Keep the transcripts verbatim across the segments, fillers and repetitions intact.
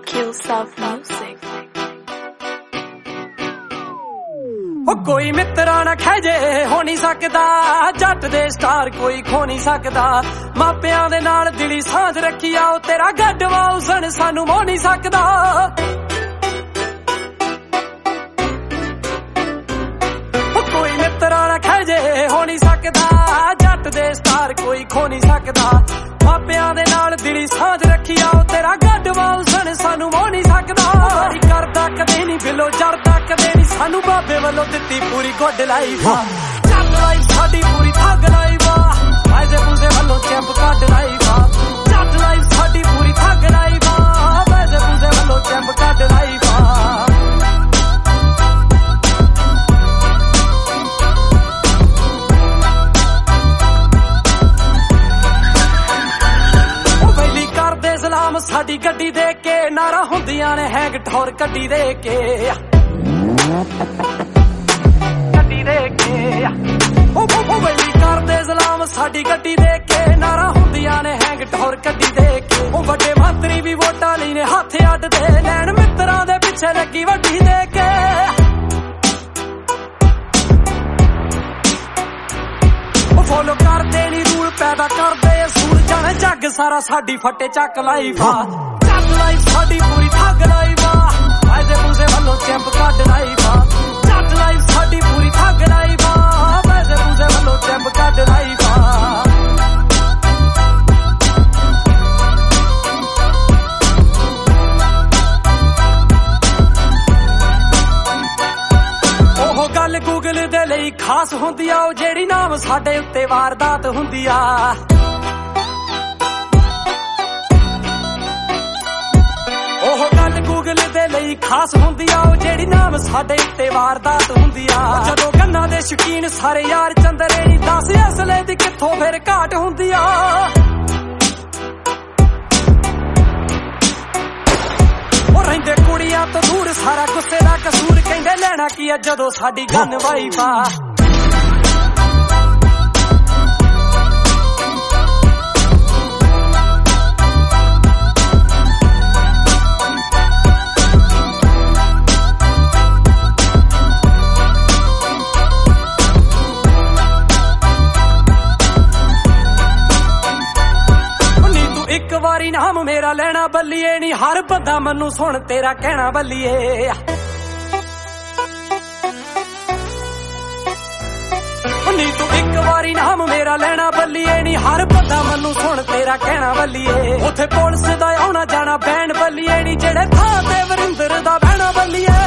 Kill Self Music. ओ कोई मित्रा ना खैजे हो नहीं सकदा, जट दे स्टार कोई खो नहीं सकदा। मापियां दे नाल दिली सांझ रखी आओ, तेरा गड्डवा उसन सानू मोह नहीं सकदा। ओ कोई मित्रा ना खैजे हो नहीं सकदा, जट दे स्टार कोई खो नहीं सकदा। मापियां दे नाल दिली सांझ रखी आओ, तेरा गड्डवा उसन सानू मोह नहीं सकदा। बड़ी करदा कदे नहीं बिलो जरदा कदे नहीं, सानू बाबे वालों दित्ती पूरी गुड लाइफ। जट लाइफ साडी पूरी ठग लाइफ, फायदे पूजे वालों चैंप कड लाइफ। जट लाइफ साडी पूरी ठग लाइफ, फायदे पूजे वालों चैंप कड लाइफ। सलाम साडी गड्डी दे के नारा हुंदियां ने हैग ठौर कड्डी दे के, गड्डी दे के ओ ओ वैली करदे सलाम साडी गड्डी दे के नारा हुंदियां ने हैग ठौर कड्डी दे के। ओ वड्डे मंत्री भी वोटां लई ने हत्थ अड्ड दे लैण, मित्तरां दे पिछे लगी वड्डी दे के। ओ फॉलो करदे नी रूल पैदा करदे असूल, जाने जग सारा साडी फटे चक लाइफ। जट लाइफ साडी पूरी ठग लाइफ, फायदे पूजे वालों चैंप कड लाइफ। जट लाइफ साडी पूरी ठग लाइफ, फायदे पूजे वालों चैंप कड लाइफ। ओह गल गूगल दे लई खास हुंदी आ, जेड़ी नाम साडे उत्ते वारदात हुंदी आ। ओह गल गूगल दे लई खास हुंदी आ, जेड़ी नाम साडे उत्ते वारदात हुंदी आ। जदों गन्ना दे शकीन सारे यार चंदरे नी, दस असले दी कित्थों फिर घाट हुंदी आ। ओ रहिंदे कुड़ियां तो दूर सारा गुस्से दा कसूर, कहंदे लेना की आ जदों साडी गन वाइफ आ। एक वारी नाम मेरा लेना बल्लिए नी, हर बंदा मनु सुन तेरा कहना बल्लिए। नी तू एक वारी नाम मेरा लेना बल्लिए नी, हर बंदा मनु सुन तेरा कहना बल्लिए। उथे पुलिस दा आउणा जाना बैंड बल्लिए नी, जेड़े थां ते वरिंदर दा बहना बल्लिए।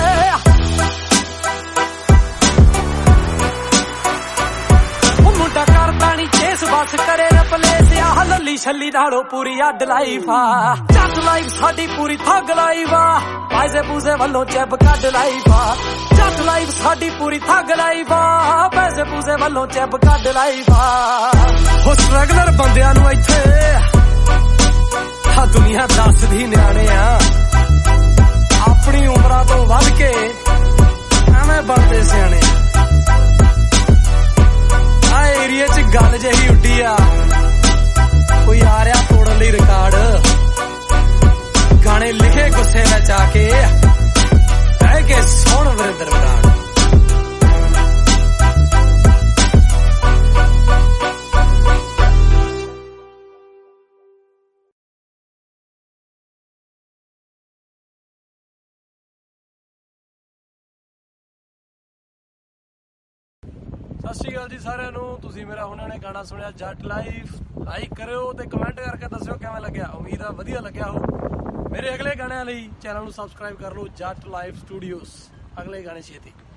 मुंडा करदा नी चेस बस करे रपलेस, आह लली छली नालों पूरी अड लाइफ आ। जट लाइफ साडी पूरी ठग लाइफ, फायदे पूजे वालों चैंप कड लाइफ। जट लाइफ साडी पूरी ठग लाइफ, फायदे पूजे वालों चैंप कड लाइफ। हो स्ट्रगलर बंदियां नूं इत्थे आ दुनिया दसदी न्याणे आ, अपनी उमरां तो वध के एवें बनदे सियाणे। आ एरिया च गल जही उड्डी आ, कोई आ रहा तोड़न लई रिकार्ड, गाने लिखे गुस्से विच आके बह के सुण वरिंदर बराड़। सत श्री अकाल जी सारिਆਂ ਨੂੰ, ਤੁਸੀਂ ਮੇਰਾ ਹੁਣੇ ਨੇ ਗਾਣਾ ਸੁਣਿਆ ਜੱਟ ਲਾਈਫ। ਲਾਈਕ ਕਰਿਓ ਤੇ ਕਮੈਂਟ ਕਰਕੇ ਦੱਸਿਓ ਕਿਵੇਂ ਲੱਗਿਆ, ਉਮੀਦ ਆ ਵਧੀਆ ਲੱਗਿਆ ਹੋ। ਮੇਰੇ ਅਗਲੇ ਗਾਣਿਆਂ ਲਈ ਚੈਨਲ ਨੂੰ ਸਬਸਕ੍ਰਾਈਬ ਕਰ ਲਓ, ਜੱਟ ਲਾਈਫ ਸਟੂਡੀਓਜ਼। ਅਗਲੇ ਗਾਣੇ ਛੇਤੀ।